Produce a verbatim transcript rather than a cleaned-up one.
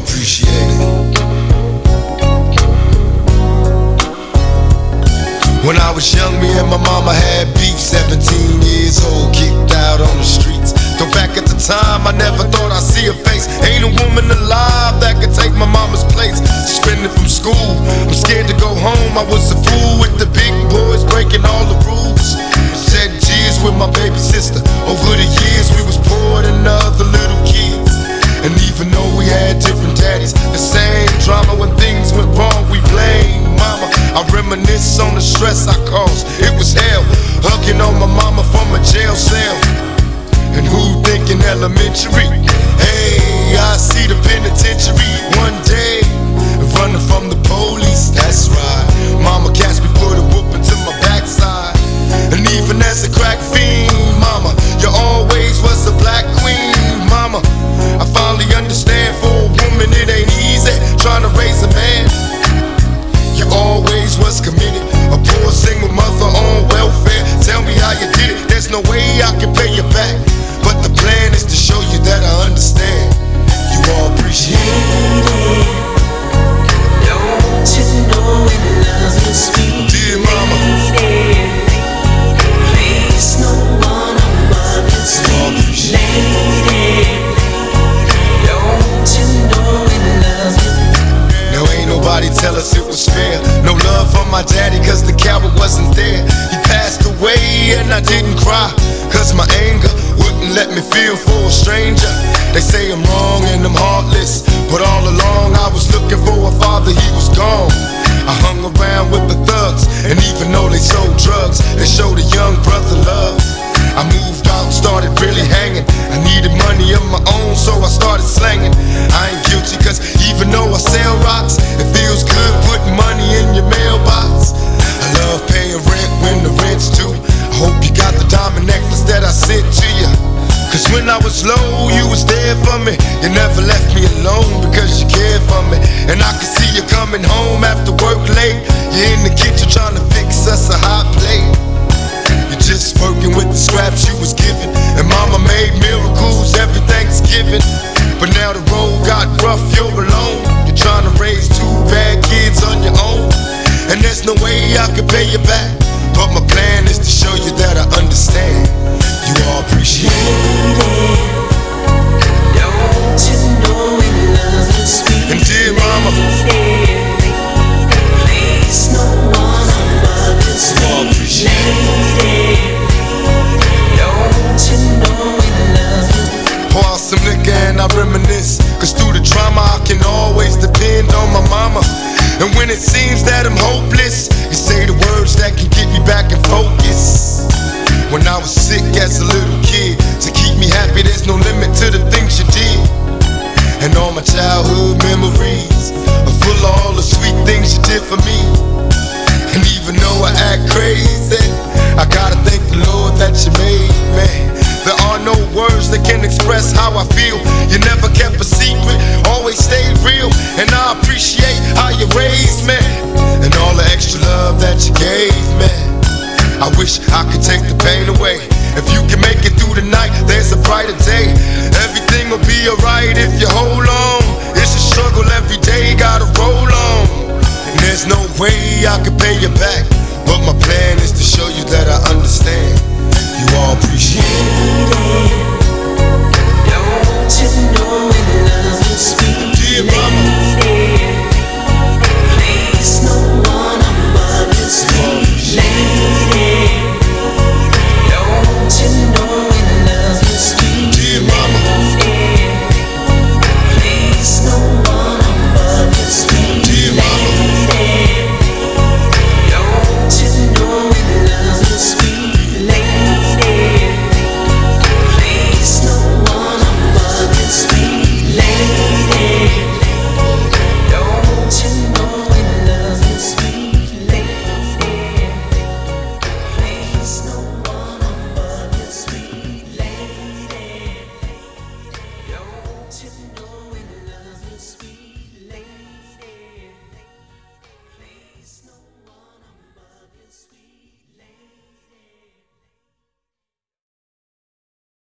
appreciate it. When I was young, me and my mama had beef. Seventeen years old, kicked out on the streets. Though back at the time, I never thought I'd see her face. Ain't a woman alive that could take my mama's place. Suspended from school, I'm scared to go home. I was a fool with the big boys, breaking all the rules. Shed tears with my baby sister. Over the years, we was poor than the other little kids. And even though we had different daddies, the same drama when things went wrong, we blame mama. I reminisce on the stress I caused, it was hell. Hugging on my mama from a jail cell. And who thinking elementary? Hey, I see the penitentiary one day. Running from the police, that's right. Mama catch me, put a whooping to my backside. And even as a crack fiend, mama, you always was a black queen, mama. I finally understand, for a woman it ain't easy trying to raise a man. You always was committed, a poor single mother on welfare. Tell me how you did it, there's no way I can pay you back. But the plan is to show you that I understand. You all appreciate it. Don't you know it love you sweet? Dear mama, please no one above you sweet lady. Don't you know it love you? now ain't nobody tell us it was fair. No love for my daddy cause the coward wasn't there. He passed away and I didn't cry, cause my anger wouldn't let me feel for a stranger. They say I'm wrong and I'm heartless, but all along I was looking for a father, he was gone. I hung around with the thugs, and even though they sold drugs, they showed a young brother love. I moved out, started really hanging. I needed money of my own, so I started slanging. I ain't guilty cause even though I sell rocks, it feels good putting money in your mailbox. I love paying rent when the rent's due. I hope you got the diamond necklace that I sent to you. Cause when I was low, you was there for me. You never left me alone because you cared for me. And I could see you coming home after work late. You're in the kitchen trying to fix us a hot plate. You're just working with the scraps you was given. And mama made miracles every Thanksgiving. But now the road got rough, you're alone. You're trying to raise two bad kids on your own. And there's no way I can pay you back, but my plan is to show you that I understand. You all appreciate it. Don't you know it love you sweet? And dear mama, please no one above you you all sweet appreciate it. lady. Don't you know it love you? Pour out some liquor and I reminisce, cause through the drama I can always depend on my mama. And when it seems that I'm hopeless, you say the words that can get me back in focus. When I was sick as a little kid, to keep me happy there's no limit to the things you did. And all my childhood memories are full of all the sweet things you did for me. And even though I act crazy, I gotta thank the Lord that you made me. There are no words that can express how I feel. You never kept a secret, always stayed real. And I appreciate how you raised me, and all the extra love that you gave me. I wish I could take the pain away. If you can make it through the night, there's a brighter day. Everything will be alright if you hold on. It's a struggle every day, gotta roll on. And there's no way I can pay you back,